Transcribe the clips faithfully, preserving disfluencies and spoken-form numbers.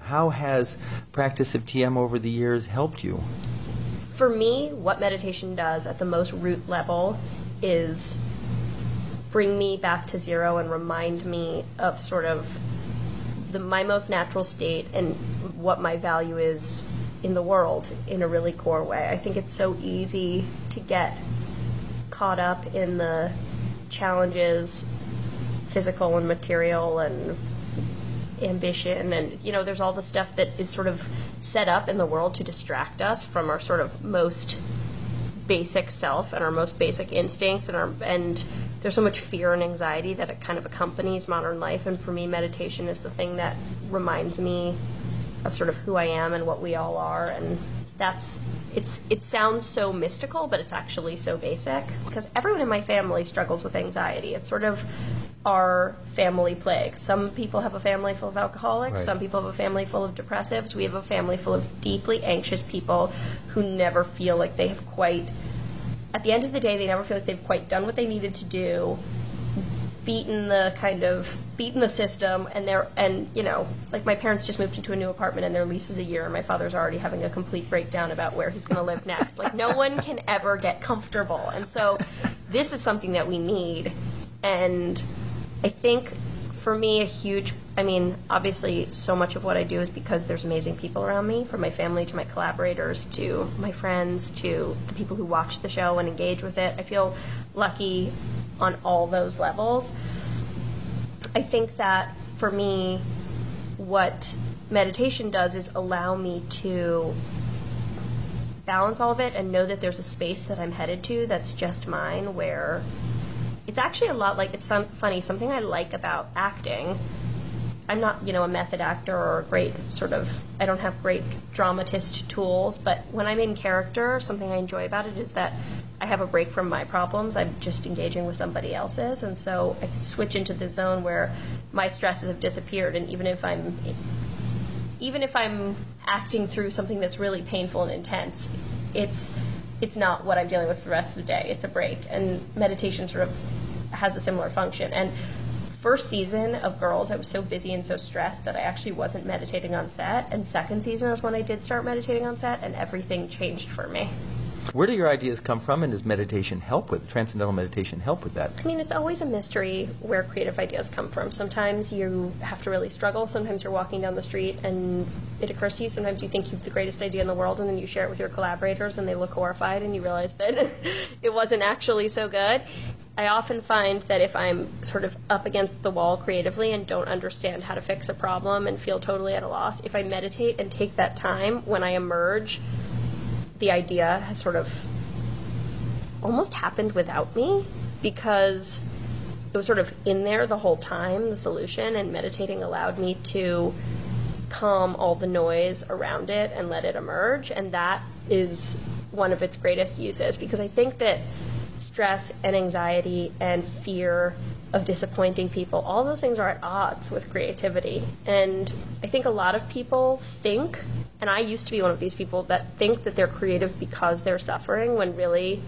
How has practice of T M over the years helped you? For me, what meditation does at the most root level is bring me back to zero and remind me of sort of the, my most natural state and what my value is in the world in a really core way. I think it's so easy to get caught up in the challenges, physical and material and ambition, and you know, there's all the stuff that is sort of set up in the world to distract us from our sort of most basic self and our most basic instincts, and our and there's so much fear and anxiety that it kind of accompanies modern life. And for me, meditation is the thing that reminds me of sort of who I am and what we all are. And that's it's it sounds so mystical, but it's actually so basic, because everyone in my family struggles with anxiety. It's sort of our family plague. Some people have a family full of alcoholics. Right. Some people have a family full of depressives. We have a family full of deeply anxious people who never feel like they have quite, at the end of the day, they never feel like they've quite done what they needed to do, beaten the kind of, beaten the system, and they're, and, you know, like my parents just moved into a new apartment and their lease is a year, and my father's already having a complete breakdown about where he's going to live next. Like, no one can ever get comfortable. And so this is something that we need. And I think for me, a huge, I mean, obviously so much of what I do is because there's amazing people around me, from my family to my collaborators to my friends to the people who watch the show and engage with it. I feel lucky on all those levels. I think that for me, what meditation does is allow me to balance all of it and know that there's a space that I'm headed to that's just mine, where it's actually a lot like, it's some, funny, something I like about acting. I'm not, you know, a method actor or a great sort of, I don't have great dramatist tools, but when I'm in character, something I enjoy about it is that I have a break from my problems. I'm just engaging with somebody else's, and so I can switch into the zone where my stresses have disappeared, and even if I'm, even if I'm acting through something that's really painful and intense, it's, it's not what I'm dealing with for the rest of the day. It's a break, and meditation sort of has a similar function. And first season of Girls, I was so busy and so stressed that I actually wasn't meditating on set. And second season is when I did start meditating on set, and everything changed for me. Where do your ideas come from, and does meditation help with, transcendental meditation help with that? I mean, it's always a mystery where creative ideas come from. Sometimes you have to really struggle. Sometimes you're walking down the street and it occurs to you. Sometimes you think you have the greatest idea in the world, and then you share it with your collaborators and they look horrified and you realize that it wasn't actually so good. I often find that if I'm sort of up against the wall creatively and don't understand how to fix a problem and feel totally at a loss, if I meditate and take that time, when I emerge, the idea has sort of almost happened without me, because it was sort of in there the whole time, the solution, and meditating allowed me to calm all the noise around it and let it emerge. And that is one of its greatest uses, because I think that stress and anxiety and fear of disappointing people, all those things are at odds with creativity. And I think a lot of people think, and I used to be one of these people, that think that they're creative because they're suffering, when really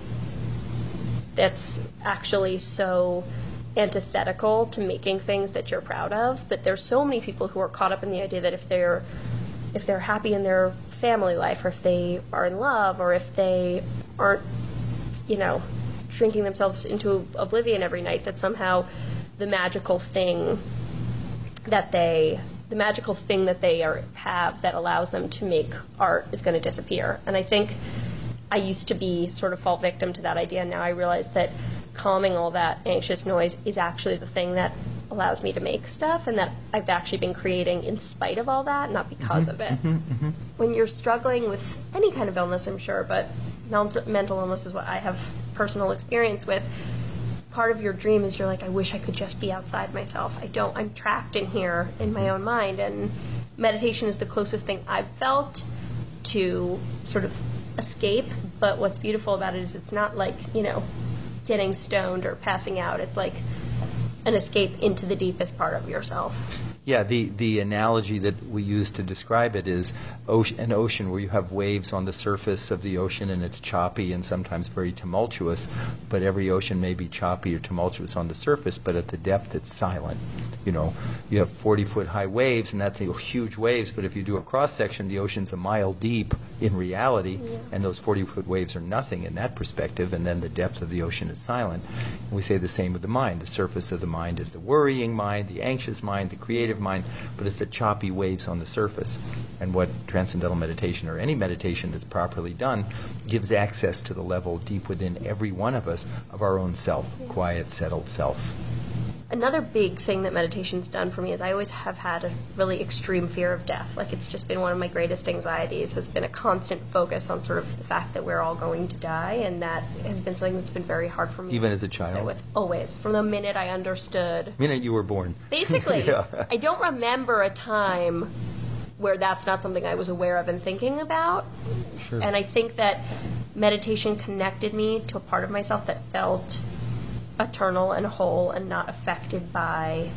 that's actually so antithetical to making things that you're proud of. But there's so many people who are caught up in the idea that if they're if they're happy in their family life, or if they are in love, or if they aren't, you know, shrinking themselves into oblivion every night, that somehow the magical thing that they the magical thing that they are, have that allows them to make art is going to disappear. And I think I used to be sort of fall victim to that idea, and now I realize that calming all that anxious noise is actually the thing that allows me to make stuff, and that I've actually been creating in spite of all that, not because mm-hmm, of it. Mm-hmm, mm-hmm. When you're struggling with any kind of illness, I'm sure, but mental illness is what I have personal experience with, part of your dream is you're like, I wish I could just be outside myself. I don't, I'm trapped in here in my own mind. And meditation is the closest thing I've felt to sort of escape. But what's beautiful about it is it's not like, you know, getting stoned or passing out. It's like an escape into the deepest part of yourself. Yeah, the, the analogy that we use to describe it is ocean, an ocean where you have waves on the surface of the ocean and it's choppy and sometimes very tumultuous, but every ocean may be choppy or tumultuous on the surface, but at the depth it's silent. You know, you have forty-foot high waves, and that's you know, huge waves, but if you do a cross-section, the ocean's a mile deep in reality, Yeah. and those forty-foot waves are nothing in that perspective, and then the depth of the ocean is silent. And we say the same with the mind. The surface of the mind is the worrying mind, the anxious mind, the creative mind, but it's the choppy waves on the surface. And what Transcendental Meditation, or any meditation that's properly done, gives access to the level deep within every one of us of our own self, quiet, settled self. Another big thing that meditation's done for me is I always have had a really extreme fear of death. Like, it's just been one of my greatest anxieties, has been a constant focus on sort of the fact that we're all going to die, and that has been something that's been very hard for me. Even as a to sit child? with. Always. From the minute I understood. The minute you were born. Basically, Yeah. I don't remember a time where that's not something I was aware of and thinking about. Sure. And I think that meditation connected me to a part of myself that felt eternal and whole and not affected by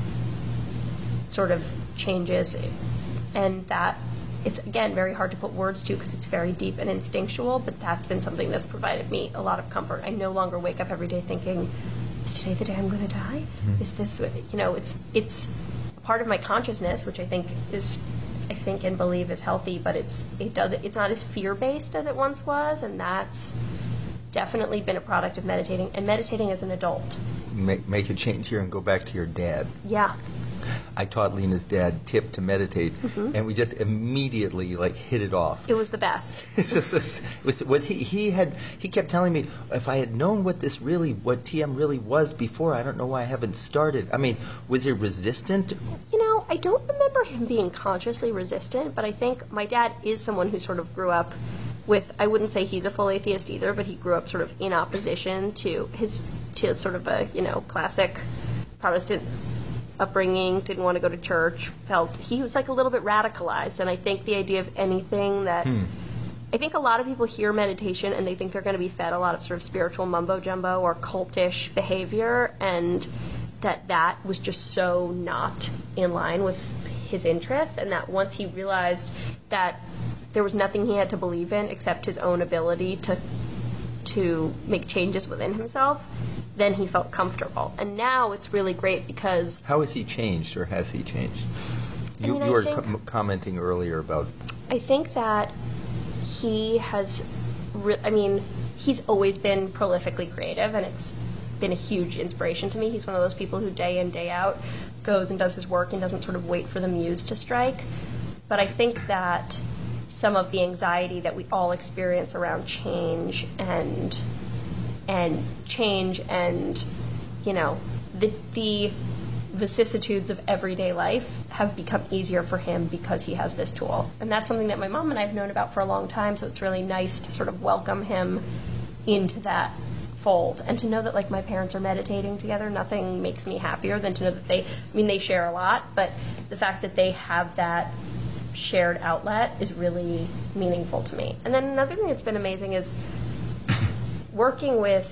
sort of changes. And that it's, again, very hard to put words to because it's very deep and instinctual, but that's been something that's provided me a lot of comfort. I no longer wake up every day thinking, is today the day I'm going to die? Mm-hmm. Is this, you know, it's it's a part of my consciousness, which I think is, I think and believe is healthy, but it's it does it's not as fear-based as it once was, and that's definitely been a product of meditating, and meditating as an adult. Make, make a change here and go back to your dad. Yeah. I taught Lena's dad tip to meditate, Mm-hmm. and we just immediately like hit it off. It was the best. It's just this- was, was he? He had. He kept telling me, if I had known what this really, what T M really was before, I don't know why I haven't started. I mean, was he resistant? You know, I don't remember him being consciously resistant, but I think my dad is someone who sort of grew up with, I wouldn't say he's a full atheist either, but he grew up sort of in opposition to his, to sort of a, you know, classic Protestant upbringing, didn't want to go to church, felt, he was like a little bit radicalized, and I think the idea of anything that, Hmm. I think a lot of people hear meditation and they think they're going to be fed a lot of sort of spiritual mumbo-jumbo or cultish behavior, and that that was just so not in line with his interests, and that once he realized that there was nothing he had to believe in except his own ability to to make changes within himself, then he felt comfortable. And now it's really great because How has he changed, or has he changed? I You, mean, I you were think- com- commenting earlier about. I think that he has, re- I mean, he's always been prolifically creative, and it's been a huge inspiration to me. He's one of those people who day in, day out goes and does his work and doesn't sort of wait for the muse to strike. But I think that some of the anxiety that we all experience around change and and change and, you know, the the vicissitudes of everyday life have become easier for him because he has this tool. And that's something that my mom and I have known about for a long time, so it's really nice to sort of welcome him into that fold, and to know that, like, my parents are meditating together. Nothing makes me happier than to know that they, I mean, they share a lot, but the fact that they have that shared outlet is really meaningful to me. And then another thing that's been amazing is working with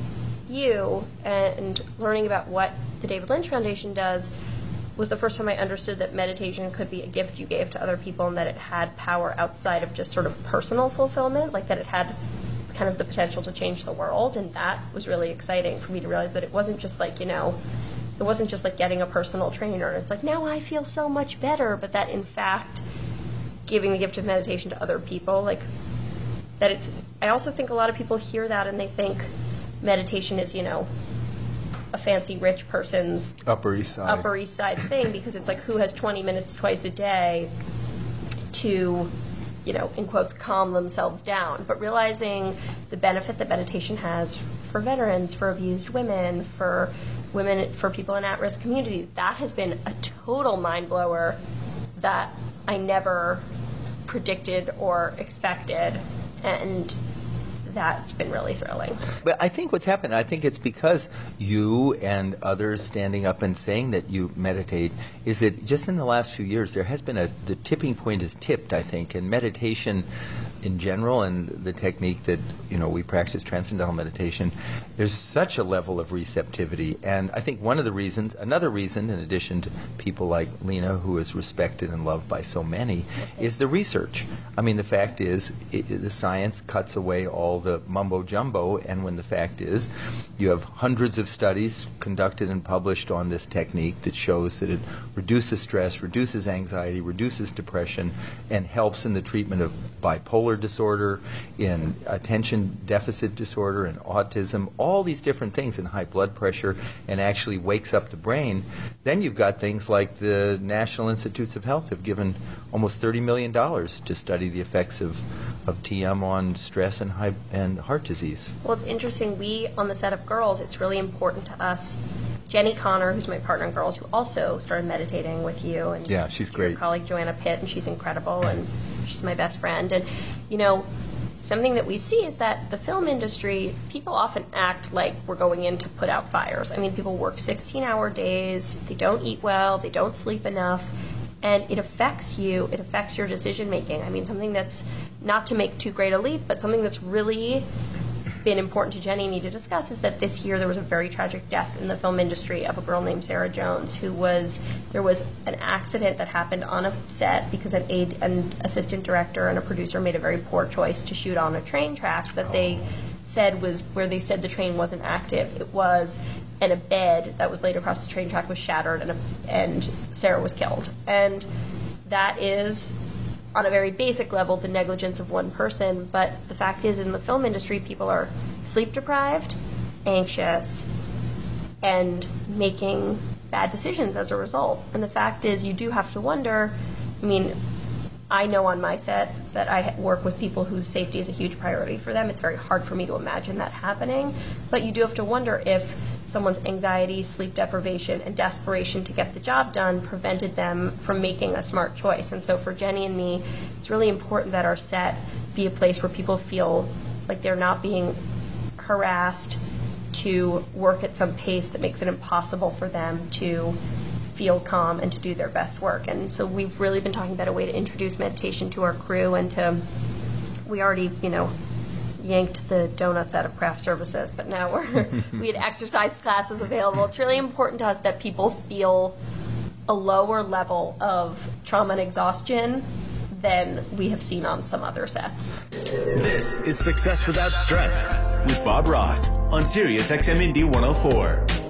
you and learning about what the David Lynch Foundation does was the first time I understood that meditation could be a gift you gave to other people, and that it had power outside of just sort of personal fulfillment, like that it had kind of the potential to change the world. And that was really exciting for me to realize that it wasn't just like, you know, it wasn't just like getting a personal trainer. It's like, now I feel so much better, but that in fact, giving the gift of meditation to other people, like that it's, I also think a lot of people hear that and they think meditation is, you know, a fancy rich person's Upper East Side. Upper East Side thing, because it's like, who has twenty minutes twice a day to, you know, in quotes, calm themselves down. But realizing the benefit that meditation has for veterans, for abused women, for women, for people in at-risk communities, that has been a total mind blower that I never predicted or expected, and that's been really thrilling. But I think what's happened, I think it's because you and others standing up and saying that you meditate, is that just in the last few years there has been a, the tipping point is tipped, I think, and meditation in general and the technique that, you know, we practice, transcendental meditation, there's such a level of receptivity. And I think one of the reasons, another reason, in addition to people like Lena, who is respected and loved by so many, is the research. I mean, the fact is, it, the science cuts away all the mumbo-jumbo, and when the fact is, you have hundreds of studies conducted and published on this technique that shows that it reduces stress, reduces anxiety, reduces depression, and helps in the treatment of bipolar disorder, in attention deficit disorder, and autism, all these different things, in high blood pressure, and actually wakes up the brain. Then you've got things like the National Institutes of Health have given almost thirty million dollars to study the effects of, of T M on stress and, high, and heart disease. Well, it's interesting. We, on the set of Girls, it's really important to us. Jenny Connor, who's my partner in Girls, who also started meditating with you, and yeah, she's your great. colleague Joanna Pitt, and she's incredible, and she's my best friend. And, you know, something that we see is that the film industry, people often act like we're going in to put out fires. I mean, people work sixteen-hour days, they don't eat well, they don't sleep enough, and it affects you, it affects your decision-making. I mean, something that's, not to make too great a leap, but something that's really been important to Jenny and me to discuss is that this year there was a very tragic death in the film industry of a girl named Sarah Jones, who was, there was an accident that happened on a set because an aide, an assistant director and a producer made a very poor choice to shoot on a train track that they said was, where they said the train wasn't active. It was, and a bed that was laid across the train track was shattered, and, a, and Sarah was killed. And that is, on a very basic level, the negligence of one person, but the fact is, in the film industry, people are sleep deprived, anxious, and making bad decisions as a result. And the fact is, you do have to wonder, I mean, I know on my set that I work with people whose safety is a huge priority for them. It's very hard for me to imagine that happening, but you do have to wonder if someone's anxiety, sleep deprivation, and desperation to get the job done prevented them from making a smart choice. And so for Jenny and me, it's really important that our set be a place where people feel like they're not being harassed to work at some pace that makes it impossible for them to feel calm and to do their best work. And so we've really been talking about a way to introduce meditation to our crew, and to, we already, you know, yanked the donuts out of craft services, but now we're we had exercise classes available. It's really important to us that people feel a lower level of trauma and exhaustion than we have seen on some other sets. This is Success Without Stress with Bob Roth on Sirius X M Indy one oh four.